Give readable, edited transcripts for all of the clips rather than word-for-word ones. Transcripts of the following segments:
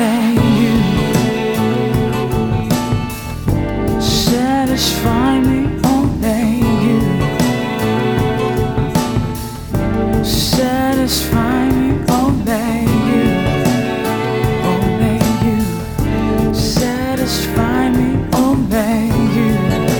Only you satisfy me. Only you satisfy me. Only you, only you satisfy me. Only you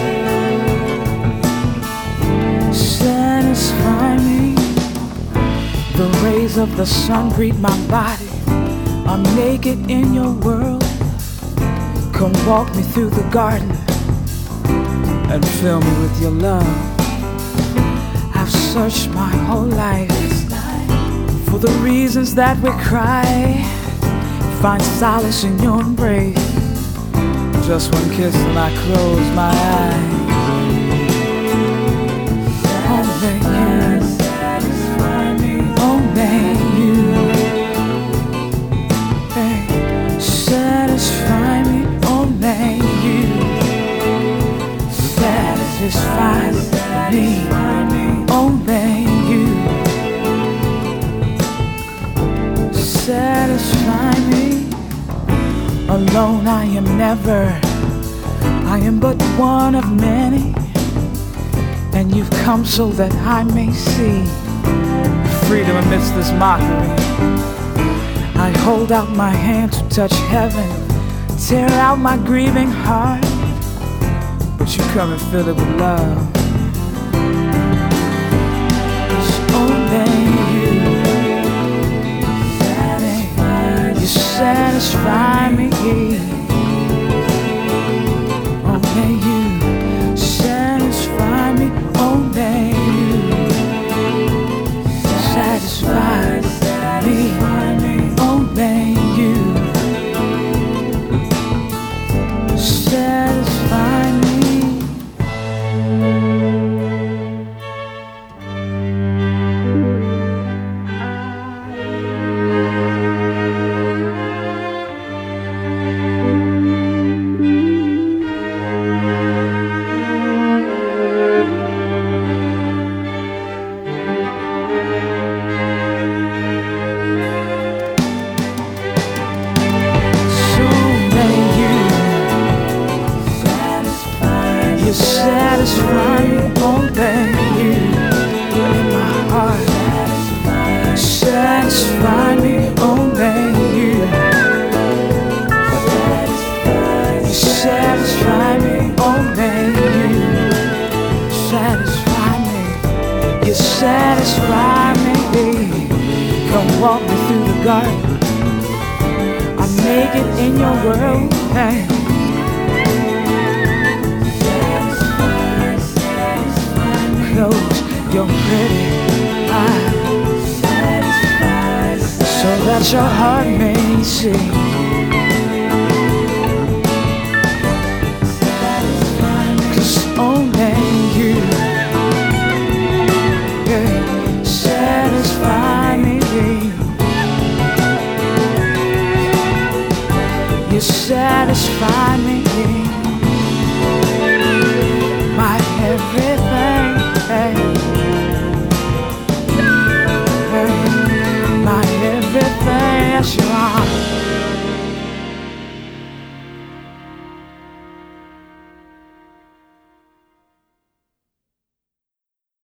satisfy me. The rays of the sun greet my body. I'm naked in your world. Come walk me through the garden and fill me with your love. I've searched my whole life for the reasons that we cry. Find solace in your embrace. Just one kiss and I close my eyes. Only you satisfy me. Only you satisfy me. Only you satisfy me. Only you satisfy me. Alone I am never, I am but one of many, and you've come so that I may see freedom amidst this mockery. I hold out my hand to touch heaven, tear out my grieving heart, but you come and fill it with love. 'Cause only you satisfy me. Only you satisfy me. Only you satisfy me. Only you satisfy me. You satisfy me. Only you in my heart satisfy me. Only you satisfy me. Only you satisfy me. You satisfy me. Come walk me through the garden. I'm naked in your world. Hey. Close your pretty eyes so that your heart may see. 'Cause only you satisfy me. You satisfy me.